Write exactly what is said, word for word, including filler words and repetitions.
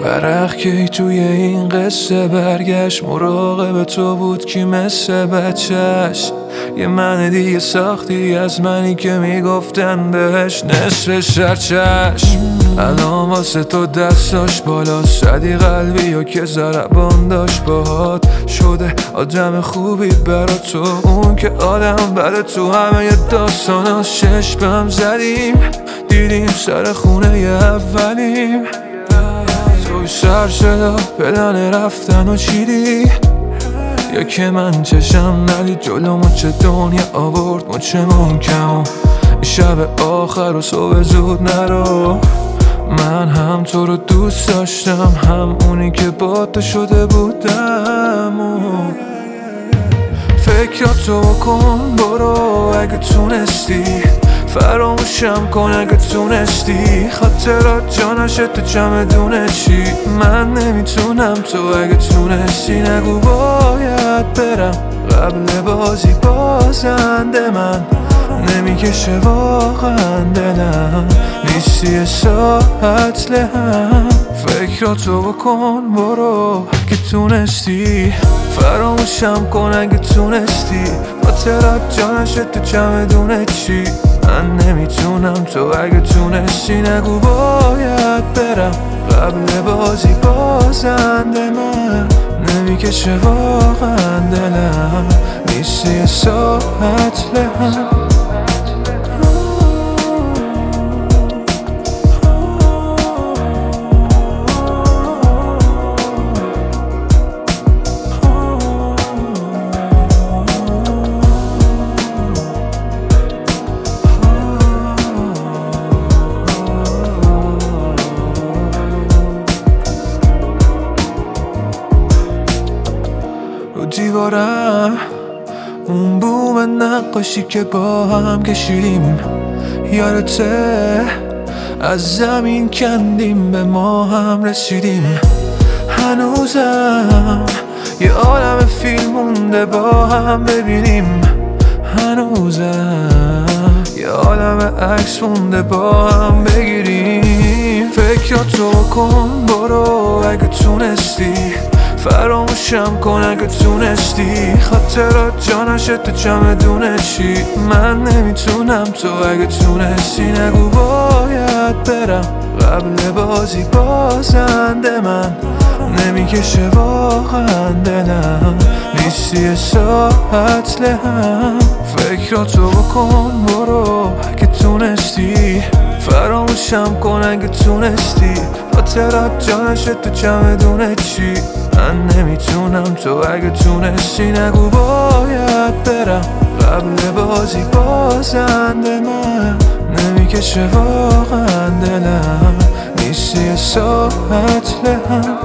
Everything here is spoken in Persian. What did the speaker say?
ورق کی توی این قصه برگشت، مراقب تو بود کی مثل بچهش. یه من دیگه ساختی از منی که میگفتن بهش نصف شرچشم. الان واسه تو دستاش بالا صدی قلبی و که ضربان داشت باهات شده آدم خوبی برا تو، اون که آدم بده. تو همه داستاناش چشمم زدیم، دیدیم سر خونه اولیم. توی سر شد پلن رفتن و چیدی، یا که من چشم نلی جلومو چه دنیا آورد مچمون کم. شب آخر و صبح زود نرو، من هم تو رو دوست داشتم، هم اونی که با تو شده بودم. و فکراتو کن برو اگه تونستی، فراموشم کن اگه تونستی. خاطرات جانشه تو چمدونه چی، من نمیتونم. تو اگه تونستی نگو باید برم، قبل بازی بازنده من نمیکشه واقعا دلم، نیستی ساعت لهم. فکراتو بکن برو اگه تونستی، فراموشم کن اگه تونستی. خاطرات جانشه تو چمدونه چی، من نمیتونم. تو اگه تونستی نگو باید برم، قبل بازی بازنده من نمیکشه واقعا دلم، نیستی ساعت لهم. دیوارم اون بوم نقاشی که با هم کشیدیم، یادته از زمین کندیم به ما هم رسیدیم. هنوزم یه عالم فیلم مونده با هم ببینیم، هنوزم یه عالم عکس مونده با هم بگیریم. فکراتو کن برو اگه تونستی، فراموشم کن اگه تونستی. خاطرات جانشه تو چمدونه چی، من نمیتونم. تو اگه تونستی نگو باید برم، قبل بازی بازنده من نمیکشه واقعا دلم، نیستی ساعت لهم. فکراتو بکن برو اگه تونستی، فراموشم کن اگه تونستی. خاطرات جانشه تو چمدونه چی، من نمیتونم. تو اگه تونستی نگو باید برم، قبل بازی بازنده من نمیکشه واقعا دلم، نیستی ساعت لهم.